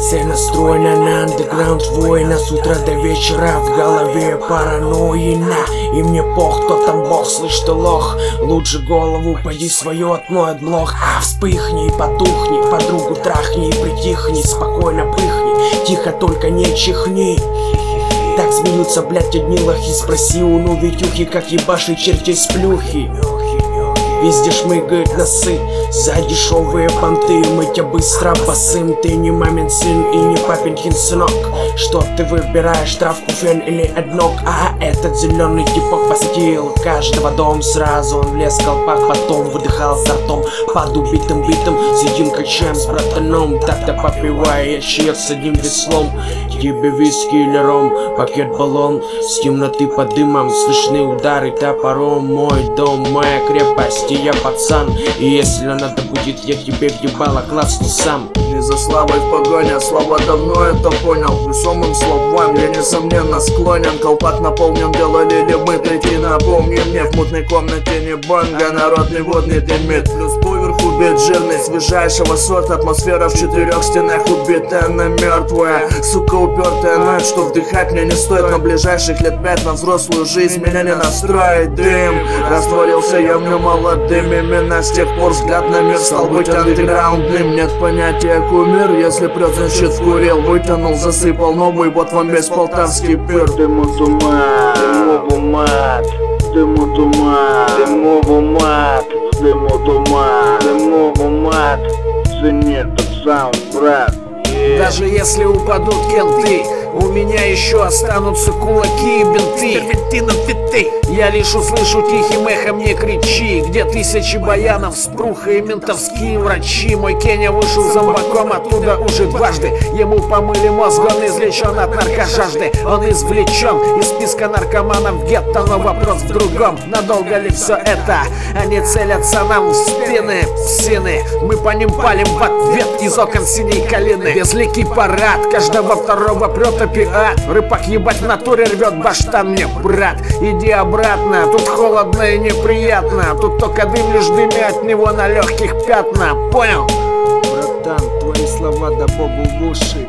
Все настроено на андеграунд воина. С утра до вечера в голове параноина. И мне пох, кто там бог, слышь ты лох. Лучше голову поди свою отмой от блох. Вспыхни и потухни, подругу трахни и притихни. Спокойно пыхни, тихо только не чихни. Так смеются, блядь, одни лохи. Спроси у новитюхи, как ебаши чертей с плюхи. Везде шмыгают носы за дешевые понты. Мы тебя быстро босым. Ты не мамин сын и не папенькин сынок. Что ты выбираешь, травку, фен или однок? А этот зеленый типок посетил каждого дом. Сразу он влез в колпак, потом выдыхал с ртом. Под убитым битом сидим качаем с братаном. Так-то попивая, я чек с одним веслом. Тебе виски или ром, пакет баллон. С темноты под дымом слышны удары топором. Мой дом, моя крепость, и я пацан. И если надо будет, я тебе в ебало классну сам. Не за славой в погоне, слава давно это понял. Весомым словам я несомненно склонен. Колпак наполнен, делали ли мы, ты напомни мне. В мутной комнате не бонга, народный водный дымит. Плюс поверху бит жирный, свежайшего сорта. Атмосфера в 4 стенах убитая на мертвая. Сука упертая ночь, что вдыхать мне не стоит. На ближайших лет 5 на взрослую жизнь меня не настроит. Дым, растворился я в нем молодым. Именно с тех пор взгляд на мир стал быть андеграундным. Нет понятия кумир, если прет, значит вкурил. Вытянул, засыпал новый, вот вам весь полтавский пир. Дыму туман, дыму мат, дыму туман, дыму мат, дыму туман, дыму мат. Цени этот саунд, брат. Даже если упадут кенты, у меня еще останутся кулаки и бинты. Я лишь услышу тихим эхом, не кричи. Где тысячи баянов, спруха и ментовские врачи. Мой Кеня вышел зомбаком оттуда уже дважды. Ему помыли мозг, он извлечен от наркожажды. Он извлечен из списка наркоманов гетто. Но вопрос в другом, надолго ли все это? Они целятся нам в спины, псины. Мы по ним палим в ответ из окон синей калины. Безликий парад, каждого второго прет опиат. Рыбак ебать в натуре рвет баштан мне, брат. Иди обратно, тут холодно и неприятно. Тут только дым лишь дыми от него на легких пятна. Понял? Братан, твои слова да богу в уши.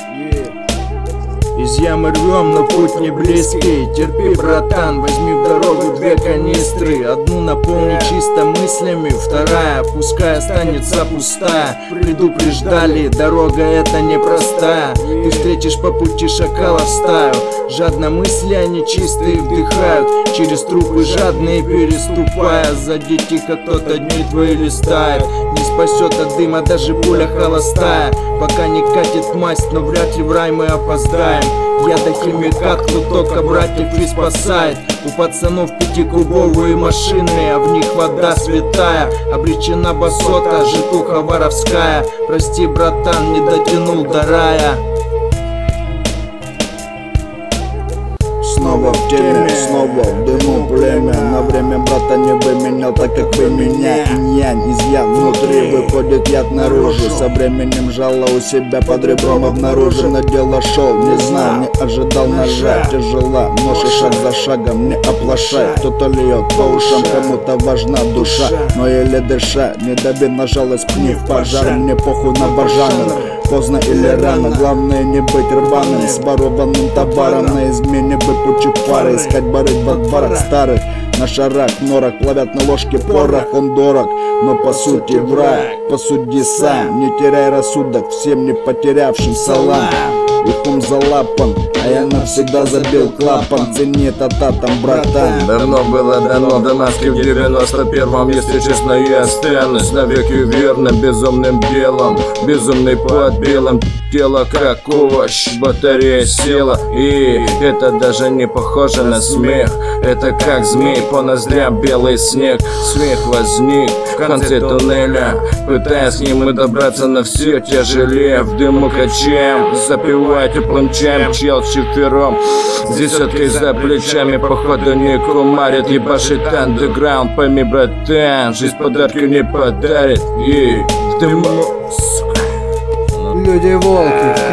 Из ямы рвем, но путь не близкий. Терпи, братан, возьми в дорогу 2 канистры. Одну наполни чисто мыслями, вторая пускай останется пустая. Предупреждали, дорога эта непростая. Ты встретишь по пути шакала в стаю. Жадно мысли они чистые вдыхают. Через трупы жадные переступая. Сзади тихо кто-то дни твои листает. Не спасет от дыма даже пуля холостая. Пока не катит масть, но вряд ли в рай мы опоздаем. Я до химикат, кто только братьев и спасает. У пацанов 5-кубовые машины, а в них вода святая. Обречена басота, житуха воровская. Прости, братан, не дотянул до рая. Снова в теме, снова в дыму племя. На время брата не выменял, так как вы меня. Инь-янь, изъян внутри, выходит яд наружу. Со временем жало у себя под ребром обнаружил. На дело шел, не знал, не ожидал ножа. Тяжела, нож и шаг за шагом, не оплошай. Кто-то льет по ушам, кому-то важна душа. Но еле дыша, не дави на жалость, пни в пожар. Мне похуй на бажаном, поздно или рано. Главное не быть рваным, с ворованным товаром. На измене выпучу пары, искать барыг во дворах старых. На шарах, норах плавят на ложке порох. Он дорог, но по сути враг. Посуди сам, не теряй рассудок всем не потерявшим салам. Их ум залапан, а я навсегда забил клапан. Цени тататам, братан. Давно было дано до маски в 91-м. Если честно, я останусь навеки верно безумным делом. Безумный под белым, тело как овощ, батарея села. И это даже не похоже на смех. Это как змей по ноздрям белый снег. Смех возник в конце туннеля, пытаясь к нему добраться, но все тяжелее. В дыму качаем, запивая теплым чаем. Чел вчетвером, с десяткой за плечами. Походу не кумарит, ебашит андеграунд. Пойми, братан, жизнь подарки не подарит. И в дыму, сука. Люди-волки, крысы.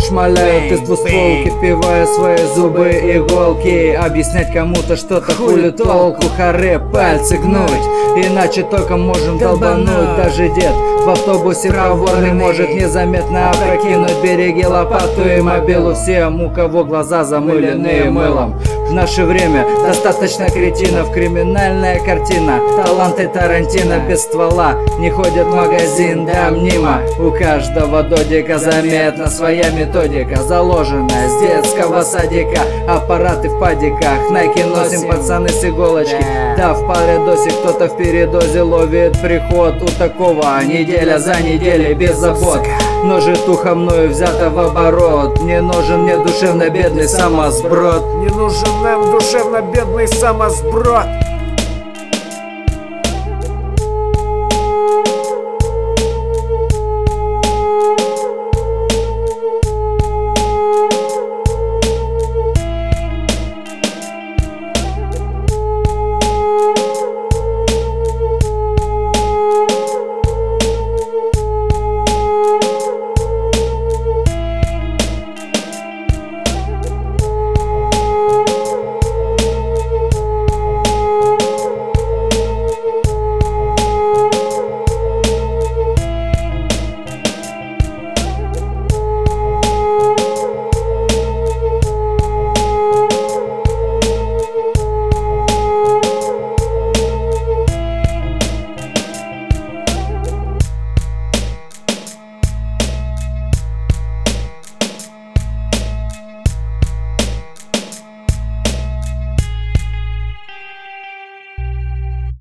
шмаляют из двустволки, впивая свои зубы иголки. Объяснять кому-то что-то, хули толку, харе пальцы гнуть, иначе только можем долбануть. Даже дед в автобусе проворный может незаметно опрокинуть. Береги лопату и мобилу всем, у кого глаза замыленные мылом. В наше время достаточно кретинов, криминальная картина. Таланты Тарантино без ствола не ходят в магазин, да мнимо. У каждого додика заметна своя методика, заложенная с детского садика. Аппараты в падиках, найки носим, пацаны с иголочки. Да, в парадосе кто-то в передозе ловит приход. У такого неделя за неделей без забот. Но житуха мною взята в оборот. Не нужен мне душевно бедный самосброд. Не нужен нам душевно бедный самосброд.